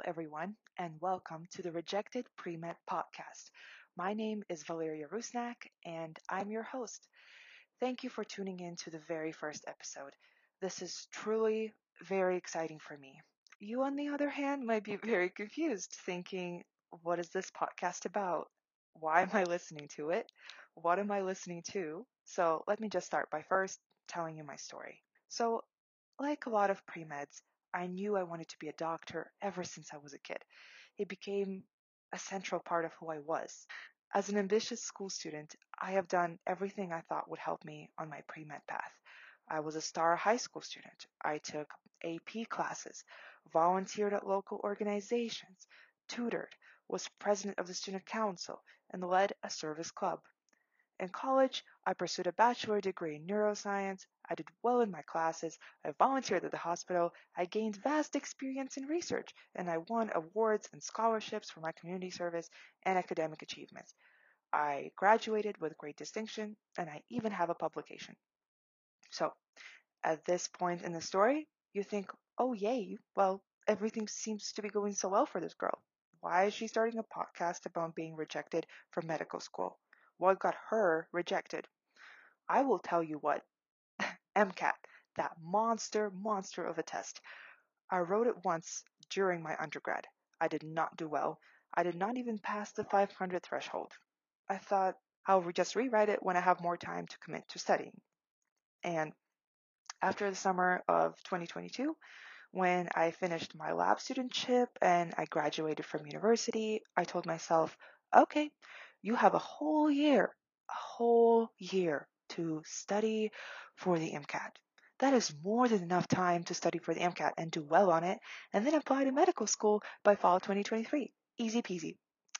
everyone, and welcome to the Rejected Pre-Med podcast. My name is Valeria Rusnak, and I'm your host. Thank you for tuning in to the very first episode. This is truly very exciting for me. You, on the other hand, might be very confused, thinking, what is this podcast about? Why am I listening to it? What am I listening to? So, let me just start by first telling you my story. So, like a lot of pre-meds, I knew I wanted to be a doctor ever since I was a kid. It became a central part of who I was. As an ambitious school student, I have done everything I thought would help me on my pre-med path. I was a star high school student. I took AP classes, volunteered at local organizations, tutored, was president of the student council, and led a service club. In college, I pursued a bachelor degree in neuroscience. I did well in my classes. I volunteered at the hospital. I gained vast experience in research, and I won awards and scholarships for my community service and academic achievements. I graduated with great distinction, and I even have a publication. So, at this point in the story, you think, oh, yay, well, everything seems to be going so well for this girl. Why is she starting a podcast about being rejected from medical school? What got her rejected? I will tell you what, MCAT, that monster of a test. I wrote it once during my undergrad. I did not do well. I did not even pass the 500 threshold. I thought I'll just rewrite it when I have more time to commit to studying. And after the summer of 2022, when I finished my lab studentship and I graduated from university, I told myself, okay, you have a whole year to study for the MCAT. That is more than enough time to study for the MCAT and do well on it, and then apply to medical school by fall 2023. Easy peasy.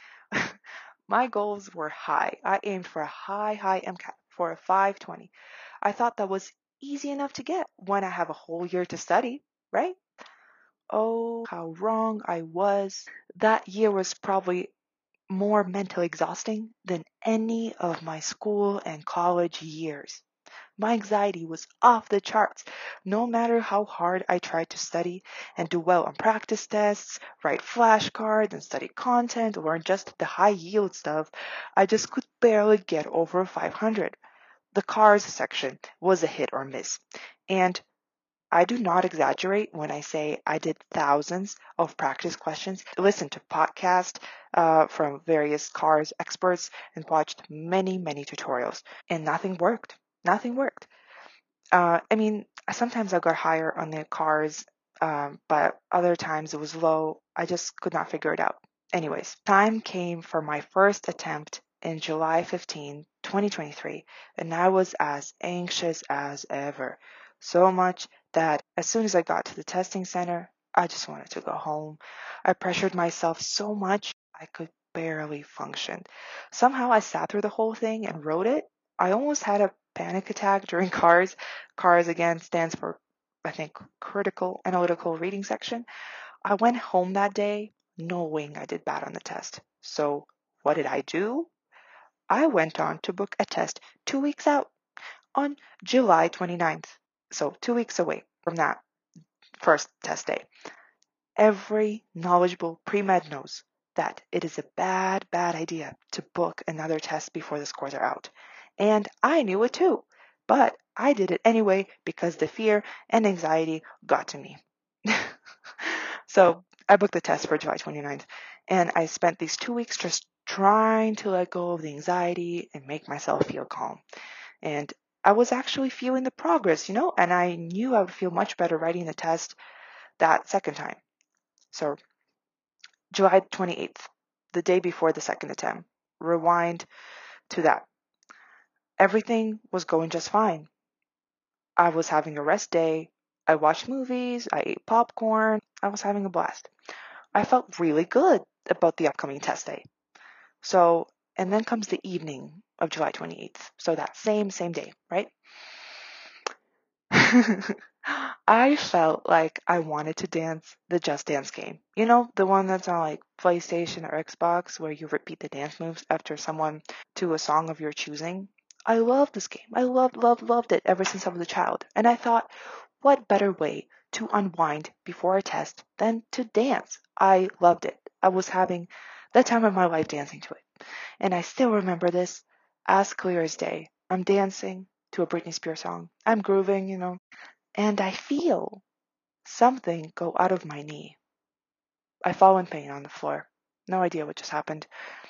My goals were high. I aimed for a high MCAT for a 520. I thought that was easy enough to get when I have a whole year to study, right? Oh, how wrong I was. That year was probably more mentally exhausting than any of my school and college years. My anxiety was off the charts. No matter how hard I tried to study and do well on practice tests, write flashcards and study content, learn just the high yield stuff, I just could barely get over 500. The cars section was a hit or miss. And I do not exaggerate when I say I did thousands of practice questions, listened to podcasts from various cars experts, and watched many tutorials. And nothing worked. Nothing worked. I mean, sometimes I got higher on the cars, but other times it was low. I just could not figure it out. Anyways, time came for my first attempt in July 15, 2023, and I was as anxious as ever. So much that as soon as I got to the testing center, I just wanted to go home. I pressured myself so much I could barely function. Somehow I sat through the whole thing and wrote it. I almost had a panic attack during CARS. CARS again stands for, I think, Critical Analytical Reading Section. I went home that day knowing I did bad on the test. So what did I do? I went on to book a test 2 weeks out on July 29th. So 2 weeks away from that first test day. Every knowledgeable pre-med knows that it is a bad idea to book another test before the scores are out. And I knew it too. But I did it anyway because the fear and anxiety got to me. So I booked the test for July 29th, and I spent these 2 weeks just trying to let go of the anxiety and make myself feel calm. And I was actually feeling the progress, and I knew I would feel much better writing the test that second time. So July 28th, the day before the second attempt, rewind to that. Everything was going just fine. I was having a rest day. I watched movies. I ate popcorn. I was having a blast. I felt really good about the upcoming test day. So, and then comes the evening of July 28th. So that same day, right? I felt like I wanted to dance the Just Dance game. You know, the one that's on like PlayStation or Xbox where you repeat the dance moves after someone to a song of your choosing. I loved this game. I loved it ever since I was a child. And I thought, what better way to unwind before a test, then to dance. I loved it. I was having the time of my life dancing to it. And I still remember this as clear as day. I'm dancing to a Britney Spears song. I'm grooving, and I feel something go out of my knee. I fall in pain on the floor. No idea what just happened.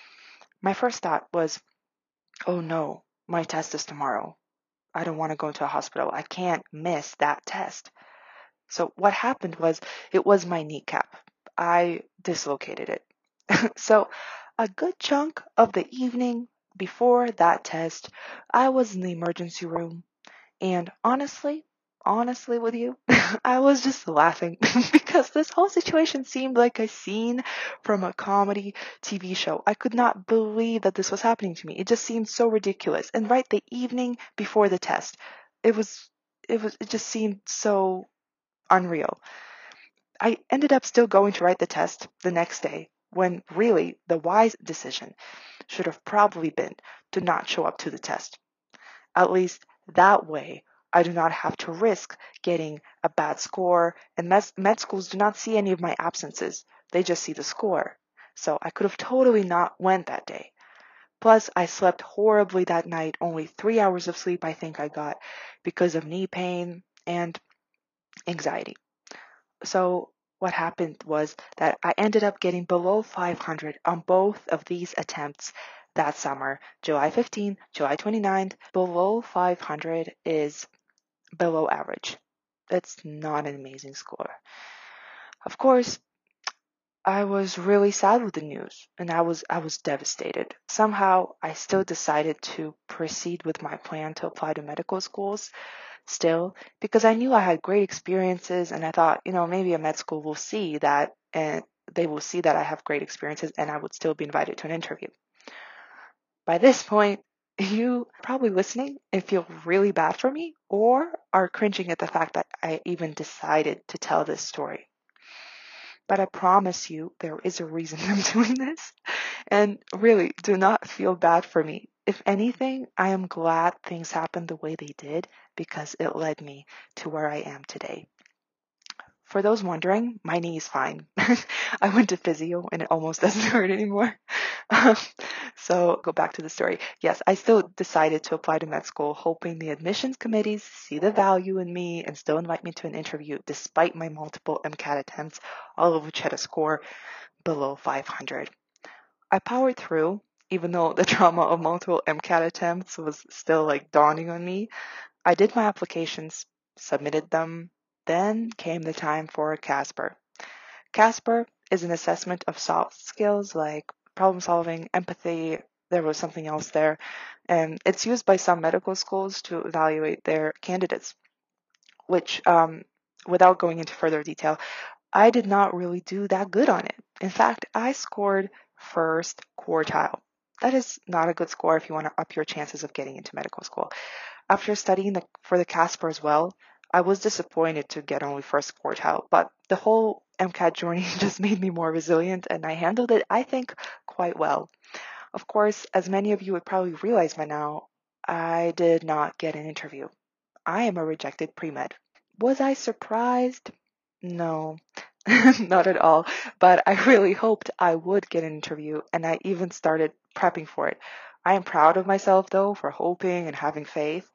My first thought was, oh no, my test is tomorrow. I don't want to go into a hospital. I can't miss that test. So what happened was it was my kneecap. I dislocated it. So a good chunk of the evening before that test, I was in the emergency room. And honestly with you, I was just laughing because this whole situation seemed like a scene from a comedy TV show. I could not believe that this was happening to me. It just seemed so ridiculous. And right the evening before the test, it was it just seemed so unreal. I ended up still going to write the test the next day when really the wise decision should have probably been to not show up to the test. At least that way, I do not have to risk getting a bad score, and med schools do not see any of my absences. They just see the score. So I could have totally not went that day. Plus, I slept horribly that night, only 3 hours of sleep I think I got because of knee pain and anxiety. So what happened was that I ended up getting below 500 on both of these attempts that summer, July 15th, July 29th. Below 500 is below average. It's not an amazing score. Of course, I was really sad with the news and I was devastated. Somehow I still decided to proceed with my plan to apply to medical schools still because I knew I had great experiences and I thought, maybe a med school will see that and they will see that I have great experiences and I would still be invited to an interview. By this point, you are probably listening and feel really bad for me or are cringing at the fact that I even decided to tell this story. But I promise you there is a reason I'm doing this. And really, do not feel bad for me. If anything, I am glad things happened the way they did because it led me to where I am today. For those wondering, my knee is fine. I went to physio and it almost doesn't hurt anymore. Um, so go back to the story. Yes, I still decided to apply to med school, hoping the admissions committees see the value in me and still invite me to an interview despite my multiple MCAT attempts, all of which had a score below 500. I powered through, even though the trauma of multiple MCAT attempts was still like dawning on me. I did my applications, submitted them. Then came the time for Casper. Casper is an assessment of soft skills like problem solving, empathy. There was something else there. And it's used by some medical schools to evaluate their candidates, which, without going into further detail, I did not really do that good on it. In fact, I scored first quartile. That is not a good score if you want to up your chances of getting into medical school. After studying for the Casper as well, I was disappointed to get only first quartile, but the whole MCAT journey just made me more resilient and I handled it, I think, quite well. Of course, as many of you would probably realize by now, I did not get an interview. I am a rejected pre-med. Was I surprised? No, not at all. But I really hoped I would get an interview, and I even started prepping for it. I am proud of myself, though, for hoping and having faith.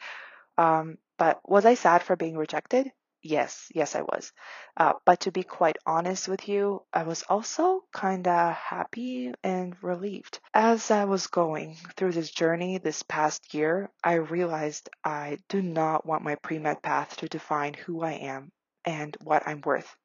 But was I sad for being rejected? Yes, I was. But to be quite honest with you, I was also kinda happy and relieved. As I was going through this journey this past year, I realized I do not want my pre-med path to define who I am and what I'm worth.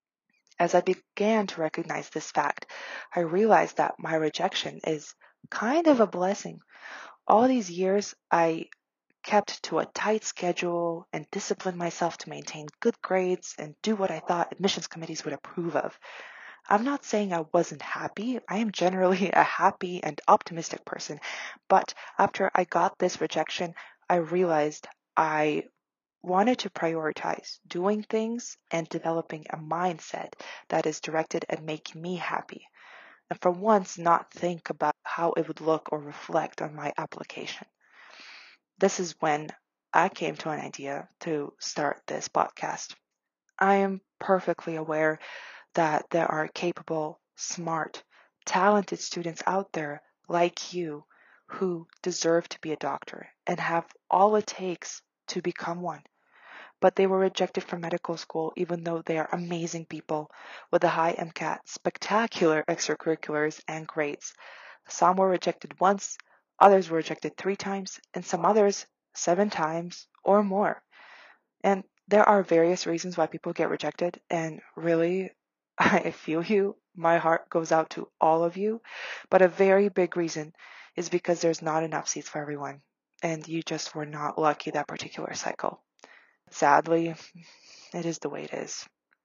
As I began to recognize this fact, I realized that my rejection is kind of a blessing. All these years, I kept to a tight schedule and disciplined myself to maintain good grades and do what I thought admissions committees would approve of. I'm not saying I wasn't happy. I am generally a happy and optimistic person. But after I got this rejection, I realized I wanted to prioritize doing things and developing a mindset that is directed at making me happy. And for once, not think about how it would look or reflect on my application. This is when I came to an idea to start this podcast. I am perfectly aware that there are capable, smart, talented students out there like you who deserve to be a doctor and have all it takes to become one. But they were rejected from medical school even though they are amazing people with a high MCAT, spectacular extracurriculars, and grades. Some were rejected once, others were rejected 3 times, and some others 7 times or more. And there are various reasons why people get rejected, and really, I feel you. My heart goes out to all of you. But a very big reason is because there's not enough seats for everyone, and you just were not lucky that particular cycle. Sadly, it is the way it is.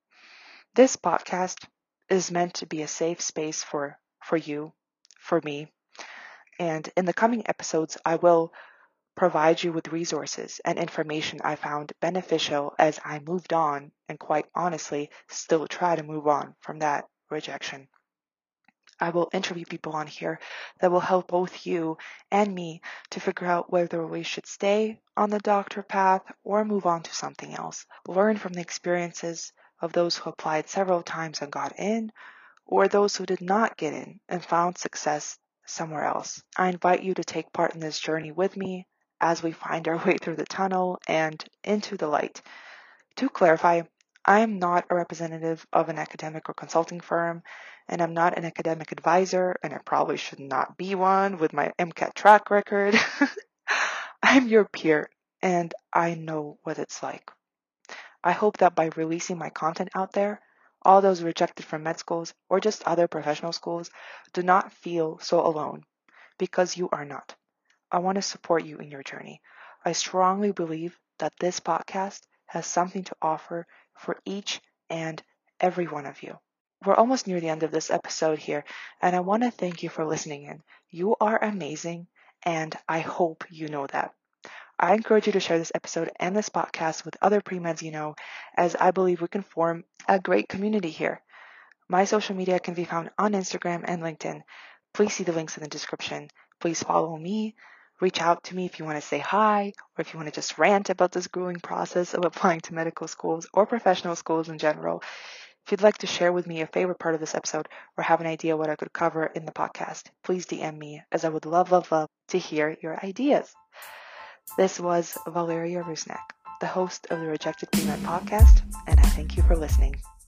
This podcast is meant to be a safe space for you, for me, and in the coming episodes, I will provide you with resources and information I found beneficial as I moved on and quite honestly still try to move on from that rejection. I will interview people on here that will help both you and me to figure out whether we should stay on the doctor path or move on to something else. Learn from the experiences of those who applied several times and got in, or those who did not get in and found success somewhere else. I invite you to take part in this journey with me as we find our way through the tunnel and into the light. To clarify, I am not a representative of an academic or consulting firm, and I'm not an academic advisor, and I probably should not be one with my MCAT track record. I'm your peer, and I know what it's like. I hope that by releasing my content out there, all those rejected from med schools or just other professional schools do not feel so alone, because you are not. I want to support you in your journey. I strongly believe that this podcast has something to offer for each and every one of you. We're almost near the end of this episode here, and I want to thank you for listening in. You are amazing, and I hope you know that. I encourage you to share this episode and this podcast with other pre-meds you know, as I believe we can form a great community here. My social media can be found on Instagram and LinkedIn. Please see the links in the description. Please follow me. Reach out to me if you want to say hi, or if you want to just rant about this grueling process of applying to medical schools or professional schools in general. If you'd like to share with me a favorite part of this episode or have an idea what I could cover in the podcast, please DM me, as I would love, love, love to hear your ideas. This was Valeria Rusnak, the host of the Rejected Pre-Med podcast, and I thank you for listening.